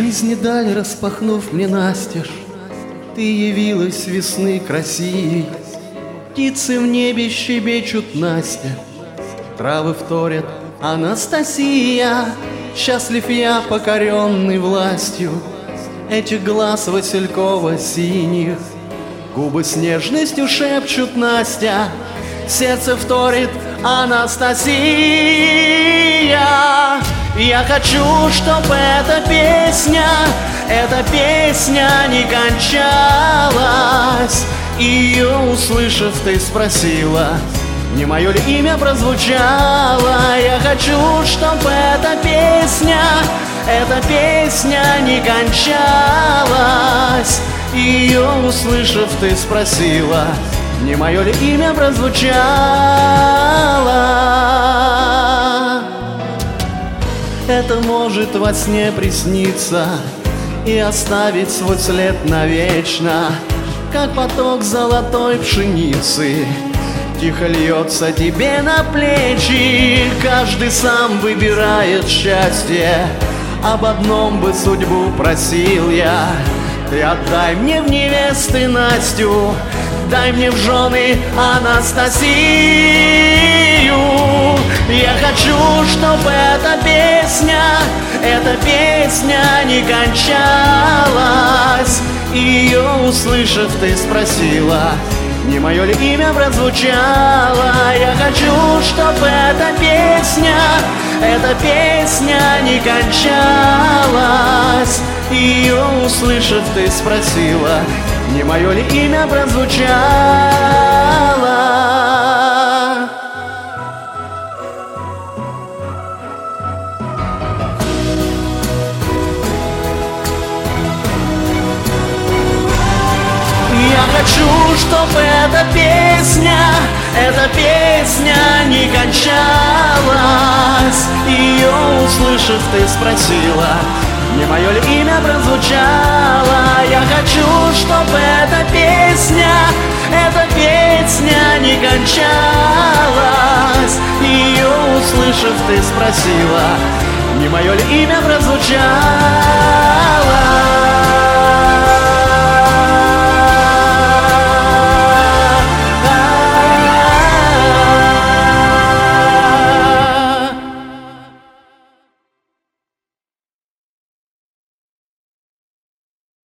жизни даль распахнув мне настежь, ты явилась весны красивей. Птицы в небе щебечут Настя, травы вторят Анастасия. Счастлив я, покоренный властью этих глаз василькова-синих. Губы с нежностью шепчут Настя, сердце вторит Анастасия. Я хочу, чтоб эта песня не кончалась. И ее услышав, ты спросила, не мое ли имя прозвучало. Я хочу, чтоб эта песня не кончалась. И ее услышав, ты спросила, не мое ли имя прозвучало. Это может во сне присниться и оставить свой след навечно, как поток золотой пшеницы тихо льется тебе на плечи. Каждый сам выбирает счастье, об одном бы судьбу просил я. Ты отдай мне в невесты Настю, дай мне в жены Анастасию. Я хочу, чтобы эта песня не кончалась. И ее услышав, ты спросила, не мое ли имя прозвучало. Я хочу, чтобы эта песня не кончалась. И ее услышав, ты спросила, не мое ли имя прозвучало. Я хочу, чтобы эта песня не кончалась. Ее услышав, ты спросила, не мое ли имя прозвучало. Я хочу, чтобы эта песня не кончалась. Ее услышав, ты спросила, не мое ли имя прозвучало.